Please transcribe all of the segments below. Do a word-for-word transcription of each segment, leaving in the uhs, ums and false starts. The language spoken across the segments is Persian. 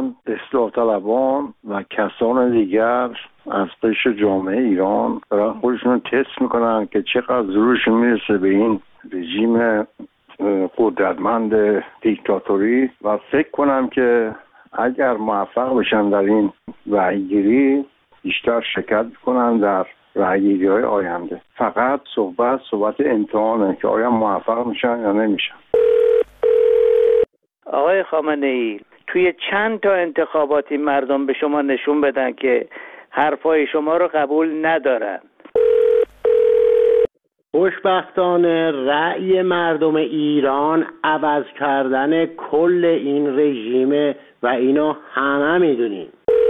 من اصلاح طلبان و کسان دیگر از قشر جامعه ایران دارن خودشون تست میکنن که چقدر زورشون میرسه به این رژیم قدرتمند دیکتاتوری و فکر کنم که اگر موفق بشن در این رأیگیری بیشتر شرکت کنن در رأیگیری های آینده. فقط صحبت صحبت امتحانه که آیا موفق میشن یا نمیشن. آقای خامنه ای، توی چند تا انتخاباتی مردم به شما نشون بدن که حرفای شما رو قبول ندارن. خوشبختانه رأی مردم ایران عوض کردن کل این رژیم و اینو همه میدونیم.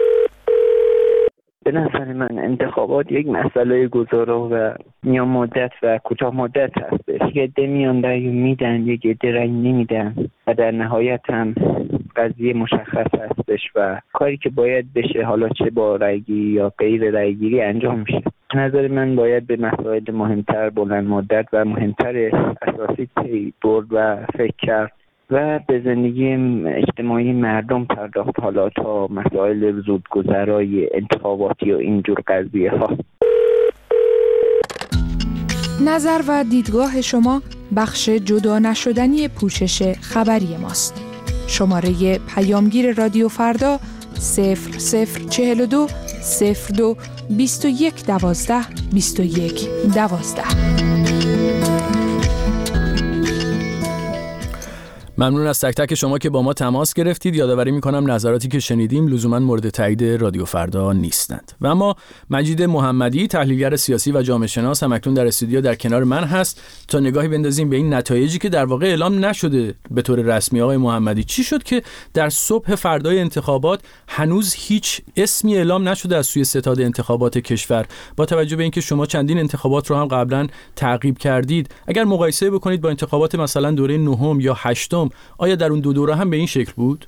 به نظر من انتخابات یک مسئله گذرا و میان مدت و کوتاه مدت هستش. یه عده میان رأی میدن، یک عده رأی نمیدن و در نهایت هم قضیه مشخص هستش و کاری که باید بشه، حالا چه با رأیگیری یا غیر رأیگیری، انجام میشه. به نظر من باید به مسائل مهمتر، بلند مدت و مهمتر اساسی پی برد و فکر کرد و به زندگی اجتماعی مردم پرداخت، حالا تا مسائل زودگذرای انتخاباتی و اینجور قضیه ها. نظر و دیدگاه شما بخش جدا نشدنی پوشش خبری ماست. شماره پیامگیر رادیو فردا صفر صفر چهل و دو صفر دو بیست و یک دوازده بیست و یک دوازده. ممنون از تک تک شما که با ما تماس گرفتید. یادآوری می‌کنم نظراتی که شنیدیم لزوماً مورد تایید رادیو فردا نیستند. و اما مجید محمدی، تحلیلگر سیاسی و جامعه شناس، هم اکنون در استودیو در کنار من هست تا نگاهی بندازیم به این نتایجی که در واقع اعلام نشده به طور رسمی. آقای محمدی، چی شد که در صبح فردای انتخابات هنوز هیچ اسمی اعلام نشده از سوی ستاد انتخابات کشور؟ با توجه به اینکه شما چندین انتخابات رو هم قبلا تعقیب کردید، اگر مقایسه بکنید با انتخابات مثلا دوره نهم یا هشتم، آیا در اون دو دوره هم به این شکل بود؟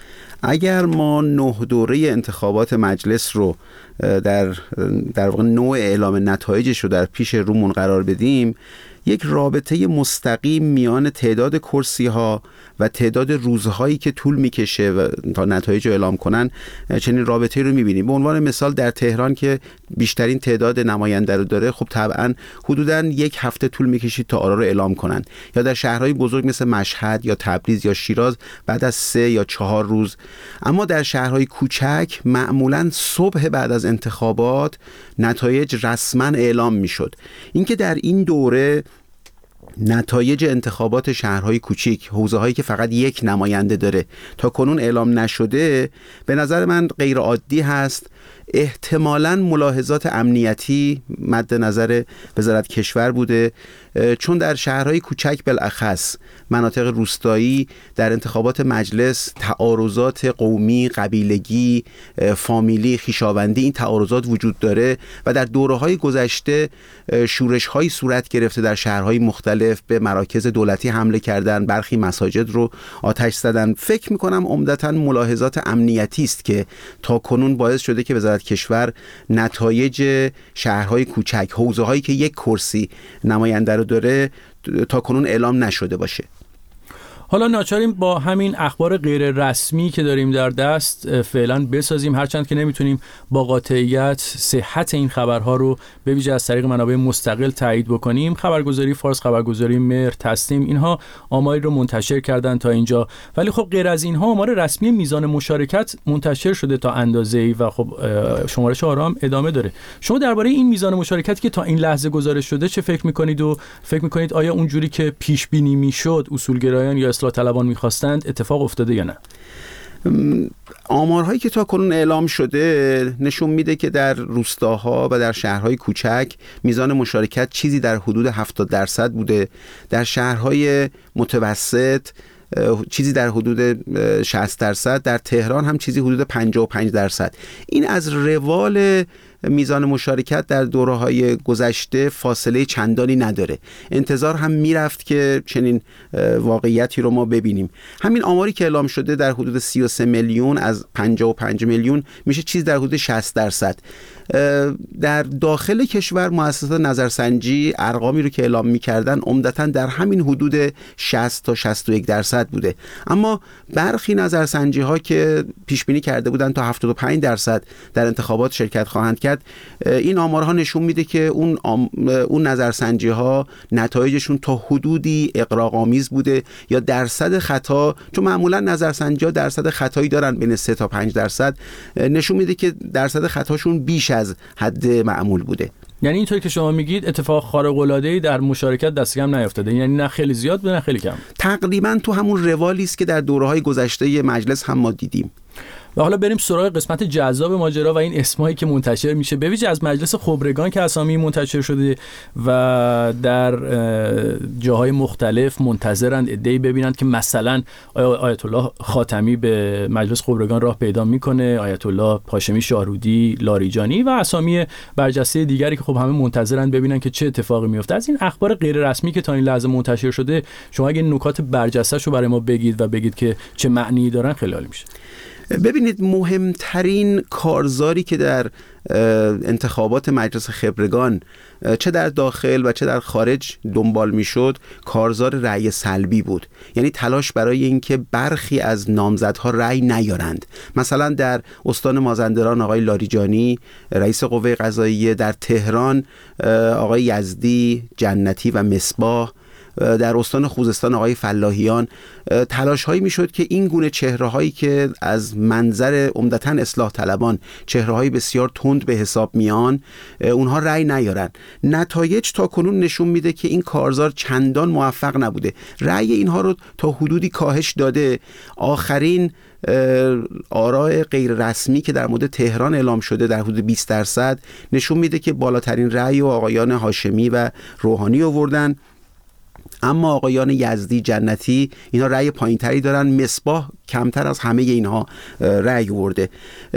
اگر ما نه دوره انتخابات مجلس رو در در واقع نوع اعلام نتایجش رو در پیش رومون قرار بدیم، یک رابطه مستقیم میان تعداد کرسی ها و تعداد روزهایی که طول میکشه و تا نتایج رو اعلام کنن چنین رابطه رو میبینیم. به عنوان مثال در تهران که بیشترین تعداد نماینده رو داره، خب طبعا حدوداً یک هفته طول میکشید تا آرا رو اعلام کنن، یا در شهرهای بزرگ مثل مشهد یا تبریز یا شیراز بعد از سه یا چهار روز. اما در شهرهای کوچک معمولاً صبح بعد از انتخابات نتایج رسما اعلام میشد. اینکه در این دوره نتایج انتخابات شهرهای کوچیک، حوزه‌هایی که فقط یک نماینده داره، تا کنون اعلام نشده، به نظر من غیر عادی هست. احتمالاً ملاحظات امنیتی مد نظر وزارت کشور بوده، چون در شهرهای کوچک بالاخص مناطق روستایی در انتخابات مجلس تعارضات قومی، قبیلگی، فامیلی، خویشاوندی، این تعارضات وجود داره و در دوره‌های گذشته شورش‌هایی صورت گرفته در شهرهای مختلف، به مراکز دولتی حمله کردن، برخی مساجد رو آتش زدن. فکر می‌کنم عمدتاً ملاحظات امنیتی است که تا کنون باعث شده که وزارت کشور نتایج شهرهای کوچک، حوزه‌هایی که یک کرسی نماینده رو داره، تا کنون اعلام نشده باشه. حالا ناچاریم با همین اخبار غیر رسمی که داریم در دست فعلا بسازیم، هرچند که نمیتونیم با قاطعیت صحت این خبرها رو به ویژه از طریق منابع مستقل تایید بکنیم. خبرگزاری فارس، خبرگزاری مهر، تسنیم، اینها آماری رو منتشر کردن تا اینجا، ولی خب غیر از اینها آمار رسمی میزان مشارکت منتشر شده تا اندازه‌ای و خب شمارش آرام ادامه داره. شما درباره این میزان مشارکتی که تا این لحظه گزارش شده چه فکر میکنید و فکر میکنید آیا اونجوری که پیش بینی میشد اصولگرایان یا اصلاح طلبان میخواستند اتفاق افتاده یا نه؟ آمارهایی که تا کنون اعلام شده نشون میده که در روستاها و در شهرهای کوچک میزان مشارکت چیزی در حدود هفتاد درصد بوده، در شهرهای متوسط چیزی در حدود شصت درصد، در تهران هم چیزی حدود پنجاه و پنج درصد. این از روال میزان مشارکت در دوره‌های گذشته فاصله چندانی نداره. انتظار هم میرفت که چنین واقعیتی رو ما ببینیم. همین آماری که اعلام شده در حدود سی و سه میلیون از پنجاه و پنج میلیون میشه چیز در حدود شصت درصد. در داخل کشور مؤسسات نظرسنجی ارقامی رو که اعلام می‌کردن عمدتاً در همین حدود شصت تا شصت و یک درصد بوده، اما برخی نظرسنجی‌ها که پیش بینی کرده بودن تا هفتاد و پنج درصد در انتخابات شرکت خواهند کرد، این آمارها نشون میده که اون آم... اون نظرسنجی‌ها نتایجشون تا حدودی اغراق‌آمیز بوده یا درصد خطا، چون معمولا نظرسنجی‌ها درصد خطایی دارن بین سه تا پنج درصد، نشون میده که درصد خطاشون بیش از حد معمول بوده. یعنی اینطوری که شما میگید اتفاق خارق‌العاده‌ای در مشارکت دست کم نیفتاده، یعنی نه خیلی زیاد بوده نه خیلی کم، تقریبا تو همون روالی است که در دوره‌های گذشته مجلس هم ما دیدیم. و حالا بریم سراغ قسمت جذاب ماجرا و این اسمایی که منتشر میشه، به ویژه از مجلس خبرگان که اسامی منتشر شده و در جاهای مختلف منتظرند عده‌ای ببینند که مثلا آیا آیت الله خاتمی به مجلس خبرگان راه پیدا میکنه، آیت الله هاشمی شاهرودی، لاریجانی و اسامی برجسته دیگری که خب همه منتظرند ببینن که چه اتفاقی میفته. از این اخبار غیر رسمی که تا این لحظه منتشر شده شما اگه نکات برجسته‌شو برای ما بگید و بگید که چه معنی دارن خیلی عالی میشه. ببینید، مهمترین کارزاری که در انتخابات مجلس خبرگان چه در داخل و چه در خارج دنبال میشد کارزار رأی سلبی بود، یعنی تلاش برای اینکه برخی از نامزدها رأی نیارند. مثلا در استان مازندران آقای لاریجانی رئیس قوه قضاییه، در تهران آقای یزدی، جنتی و مصباح، در استان خوزستان آقای فلاحیان، تلاش هایی میشد که این گونه چهره هایی که از منظر عمدتاً اصلاح طلبان چهره هایی بسیار تند به حساب میان اونها رأی نیارن. نتایج تا کنون نشون میده که این کارزار چندان موفق نبوده، رأی اینها رو تا حدودی کاهش داده. آخرین آراء غیر رسمی که در مورد تهران اعلام شده در حدود بیست درصد نشون میده که بالاترین رأی و آقایان هاشمی و روحانی آوردن، اما آقایان یزدی، جنتی اینا رأی پایینتری دارن، مصباح کمتر از همه اینها رأی آورده.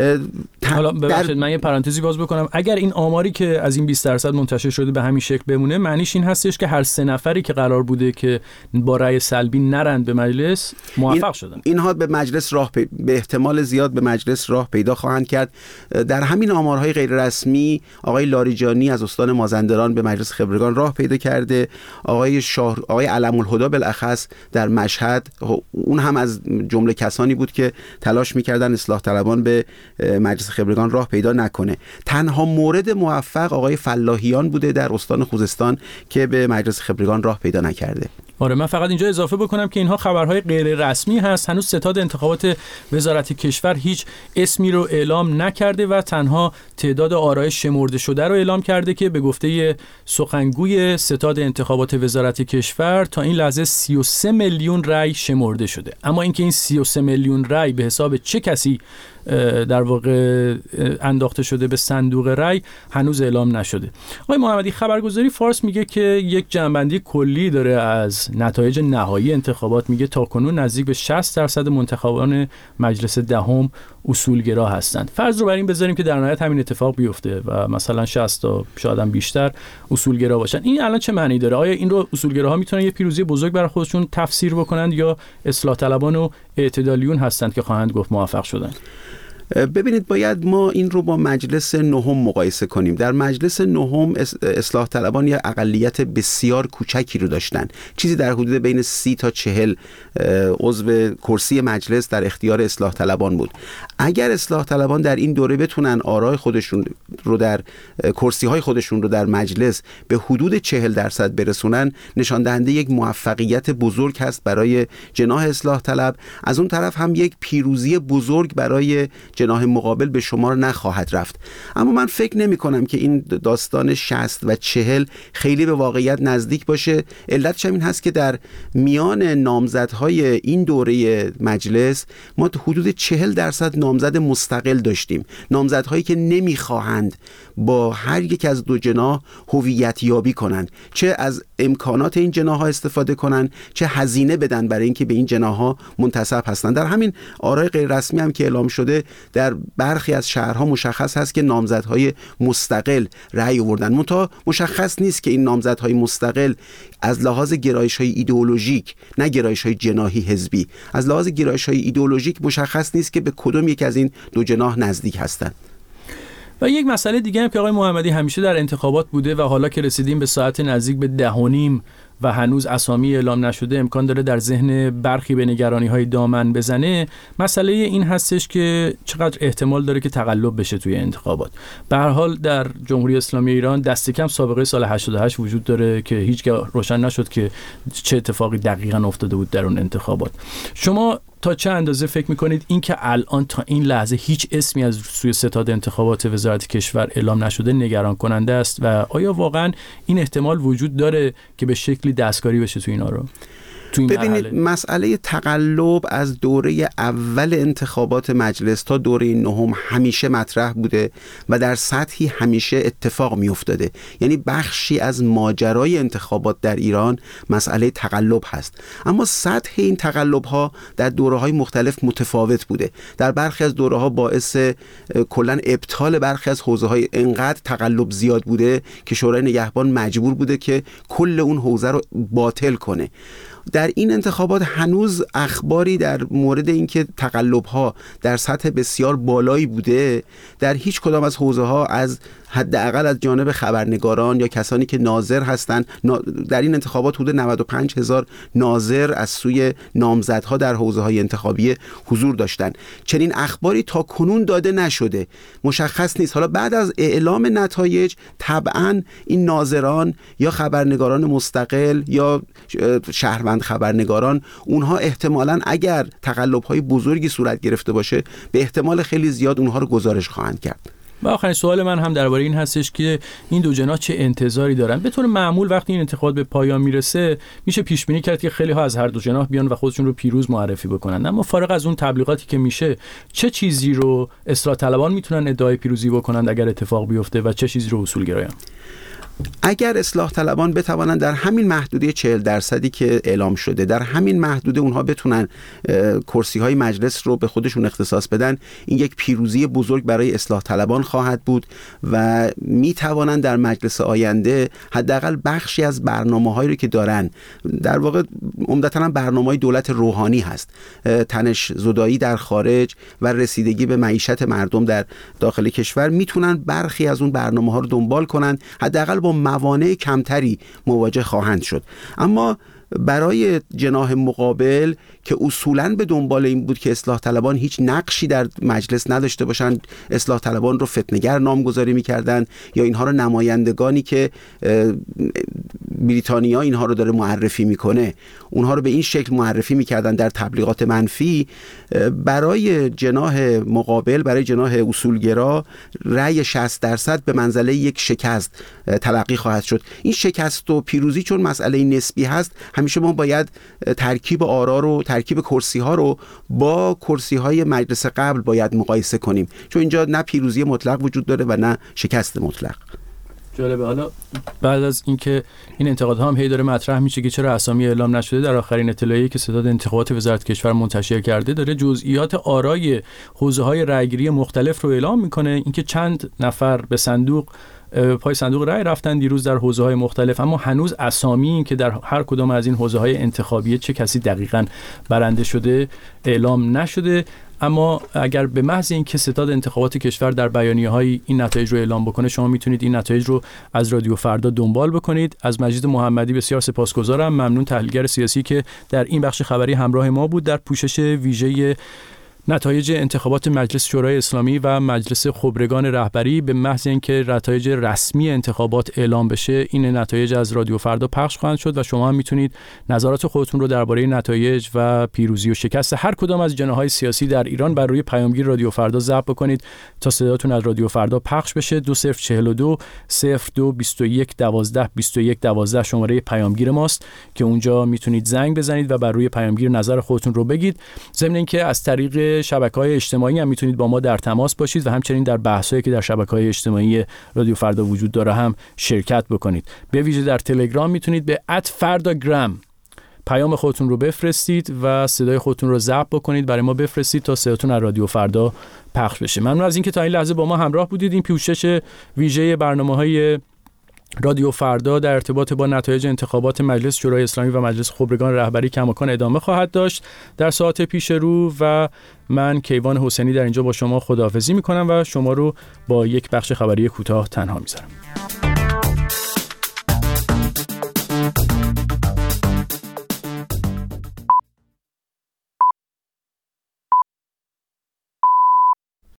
حالا ببخشید من یه پرانتزی باز بکنم، اگر این آماری که از این بیست درصد منتشر شده به همین شکل بمونه، معنیش این هستش که هر سه نفری که قرار بوده که با رأی سلبی نرند به مجلس موفق این شدن. اینها به مجلس راه پی... به احتمال زیاد به مجلس راه پیدا خواهند کرد. در همین آمارهای غیر رسمی آقای لاریجانی از استان مازندران به مجلس خبرگان راه پیدا کرده، آقای شاه آقای علم الهدی بالاخص در مشهد، اون هم از جمله کسانی بود که تلاش میکردن اصلاح طلبان به مجلس خبرگان راه پیدا نکنه. تنها مورد موفق آقای فلاحیان بوده در استان خوزستان که به مجلس خبرگان راه پیدا نکرده. آره، من فقط اینجا اضافه بکنم که اینها خبرهای غیر رسمی هست. هنوز ستاد انتخابات وزارت کشور هیچ اسمی رو اعلام نکرده و تنها تعداد آرای شمرده شده رو اعلام کرده که به گفته سخنگوی ستاد انتخابات وزارت کشور تا این لحظه سی و سه میلیون رأی شمرده شده. اما اینکه این سی و سه میلیون رأی به حساب چه کسی در واقع انداخته شده به صندوق رأی هنوز اعلام نشده. آقای محمدی، خبرگزاری فارس میگه که یک جنبندی کلی داره از نتایج نهایی انتخابات، میگه تاکنون نزدیک به شصت درصد منتخبان مجلس دهم اصولگرا هستند. فرض رو بر این بذاریم که در نهایت همین اتفاق بیفته و مثلا شصت تا شاید هم بیشتر اصولگرا باشن، این الان چه معنی داره؟ آیا این رو اصولگراها میتونن یه پیروزی بزرگ برای خودشون تفسیر بکنند یا اصلاح طلبان و اعتدالیون هستند که خواهند گفت موفق شدن؟ ببینید، باید ما این رو با مجلس نهم مقایسه کنیم. در مجلس نهم اصلاح طلبان یا اقلیت بسیار کوچکی رو داشتن، چیزی در حدود بین سی تا چهل عضو کرسی مجلس در اختیار اصلاح طلبان بود. اگر اصلاح طلبان در این دوره بتونن آرای خودشون رو در کرسی های خودشون رو در مجلس به حدود چهل درصد برسونن، نشان دهنده یک موفقیت بزرگ هست برای جناح اصلاح طلب. از اون طرف هم یک پیروزی بزرگ برای جناح مقابل به شمار نخواهد رفت. اما من فکر نمی کنم که این داستان شصت و چهل خیلی به واقعیت نزدیک باشه. علتش این هست که در میان نامزدهای این دوره مجلس ما حدود چهل درصد نامزد مستقل داشتیم، نامزدهایی که نمیخواهند با هر یک از دو جناح هویت یابی کنند، چه از امکانات این جناح ها استفاده کنند، چه هزینه بدن برای اینکه به این جناح ها منتسب هستند. در همین آرای غیر رسمی هم که اعلام شده در برخی از شهرها مشخص هست که نامزدهای مستقل رأی آوردن، منتها مشخص نیست که این نامزدهای مستقل از لحاظ گرایش‌های ایدئولوژیک، نه گرایش‌های جناحی حزبی، از لحاظ گرایش‌های ایدئولوژیک مشخص نیست که به کدوم یک از این دو جناح نزدیک هستند. و یک مسئله دیگه هم که آقای محمدی همیشه در انتخابات بوده و حالا که رسیدیم به ساعت نزدیک به ده و نیم و هنوز اسامی اعلام نشده، امکان داره در ذهن برخی به نگرانی‌های دامن بزنه. مسئله این هستش که چقدر احتمال داره که تقلب بشه توی انتخابات. به هر حال در جمهوری اسلامی ایران دست کم سابقه سال هشتاد و هشت وجود داره که هیچگاه روشن نشد که چه اتفاقی دقیقاً افتاده بود در اون انتخابات. شما تا چه اندازه فکر میکنید این که الان تا این لحظه هیچ اسمی از سوی ستاد انتخابات وزارت کشور اعلام نشده نگران کننده است و آیا واقعا این احتمال وجود داره که به شکلی دستکاری بشه تو اینا رو؟ ببینید، مسئله تقلب از دوره اول انتخابات مجلس تا دوره نهم همیشه مطرح بوده و در سطحی همیشه اتفاق می افتاده. یعنی بخشی از ماجرای انتخابات در ایران مسئله تقلب هست، اما سطح این تقلب ها در دوره های مختلف متفاوت بوده. در برخی از دوره ها باعث کلن ابطال برخی از حوزه های انقدر تقلب زیاد بوده که شورای نگهبان مجبور بوده که کل اون حوزه رو باطل کنه. در این انتخابات هنوز اخباری در مورد اینکه تقلب‌ها در سطح بسیار بالایی بوده در هیچ کدام از حوزه‌ها از حداقل از جانب خبرنگاران یا کسانی که ناظر هستند. در این انتخابات حدود نود و پنج هزار ناظر از سوی نامزدها در حوزه‌های انتخابی حضور داشتند. چنین اخباری تا کنون داده نشده، مشخص نیست. حالا بعد از اعلام نتایج طبعاً این ناظران یا خبرنگاران مستقل یا شهروند خبرنگاران، اونها احتمالاً اگر تقلب‌های بزرگی صورت گرفته باشه به احتمال خیلی زیاد اونها رو گزارش خواهند کرد. و آخرین سوال من هم درباره این هستش که این دو جناح چه انتظاری دارن؟ به طور معمول وقتی این انتخابات به پایان میرسه میشه پیش بینی کرد که خیلی ها از هر دو جناح بیان و خودشون رو پیروز معرفی بکنن، اما فارغ از اون تبلیغاتی که میشه چه چیزی رو اصلاح طلبان میتونن ادعای پیروزی بکنن اگر اتفاق بیفته و چه چیزی رو اصولگرایان؟ اگر اصلاح طلبان بتوانند در همین محدوده چهل درصدی که اعلام شده، در همین محدوده اونها بتونن کرسی های مجلس رو به خودشون اختصاص بدن، این یک پیروزی بزرگ برای اصلاح طلبان خواهد بود و میتوانند در مجلس آینده حداقل بخشی از برنامه‌هایی رو که دارن، در واقع عمدتاً هم برنامه‌های دولت روحانی هست، تنش زدایی در خارج و رسیدگی به معیشت مردم در داخل کشور، میتونن برخی از اون برنامه‌ها رو دنبال کنن، حداقل با موانع کمتری مواجه خواهند شد. اما برای جناح مقابل که اصولاً به دنبال این بود که اصلاح طلبان هیچ نقشی در مجلس نداشته باشند، اصلاح طلبان رو فتنه‌گر نامگذاری می‌کردن یا اینها رو نمایندگانی که بریتانیا اینها رو داره معرفی میکنه اونها رو به این شکل معرفی میکردن در تبلیغات منفی، برای جناح مقابل، برای جناح اصولگرا رأی شصت درصد به منزله یک شکست تلقی خواهد شد. این شکست و پیروزی چون مسئله نسبی هست، همیشه ما باید ترکیب آرا رو، ترکیب کرسی ها رو با کرسی های مجلس قبل باید مقایسه کنیم، چون اینجا نه پیروزی مطلق وجود داره و نه شکست مطلق. جالبه. حالا بعد از اینکه این انتقادها هم هی داره مطرح میشه که چرا اسامی اعلام نشده، در آخرین اطلاعیه‌ای که ستاد انتخابات وزارت کشور منتشر کرده داره جزئیات آرای حوزه‌های رأیگیری مختلف رو اعلام میکنه، اینکه چند نفر به صندوق پای صندوق رأی رفتن دیروز در حوزه‌های مختلف، اما هنوز اسامی که در هر کدام از این حوزه‌های انتخابی چه کسی دقیقاً برنده شده اعلام نشده. اما اگر به محض اینکه ستاد انتخابات کشور در بیانیه‌های این نتایج رو اعلام بکنه، شما میتونید این نتایج رو از رادیو فردا دنبال بکنید. از مجید محمدی بسیار سپاسگزارم، ممنون، تحلیلگر سیاسی که در این بخش خبری همراه ما بود در پوشش ویژه نتایج انتخابات مجلس شورای اسلامی و مجلس خبرگان رهبری. به محض اینکه نتایج رسمی انتخابات اعلام بشه، این نتایج از رادیو فردا پخش خواهند شد و شما هم میتونید نظرات خودتون رو درباره نتایج و پیروزی و شکست هر کدام از جناح‌های سیاسی در ایران بر روی پیامگیر رادیو فردا ضبط بکنید تا صداتون از رادیو فردا پخش بشه. دو صفر چهل و دو صفر دو بیست و یک دوازده بیست و یک دوازده شماره پیامگیر ماست که اونجا میتونید زنگ بزنید و بر روی پیامگیر نظر خودتون رو بگید. ضمن اینکه از طریق شبکه‌های اجتماعی هم میتونید با ما در تماس باشید و همچنین در بحثایی که در شبکه‌های اجتماعی رادیو فردا وجود داره هم شرکت بکنید. به ویژه در تلگرام میتونید به ات فرداگرام پیام خودتون رو بفرستید و صدای خودتون رو ضبط بکنید، برای ما بفرستید تا صداتون از رادیو فردا پخش بشه. ممنون از اینکه تا این لحظه با ما همراه بودید. این پوشش ویژه برنامه‌های رادیو فردا در ارتباط با نتایج انتخابات مجلس شورای اسلامی و مجلس خبرگان رهبری کماکان ادامه خواهد داشت در ساعت پیش رو و من کیوان حسینی در اینجا با شما خداحافظی میکنم و شما رو با یک بخش خبری کوتاه تنها میذارم.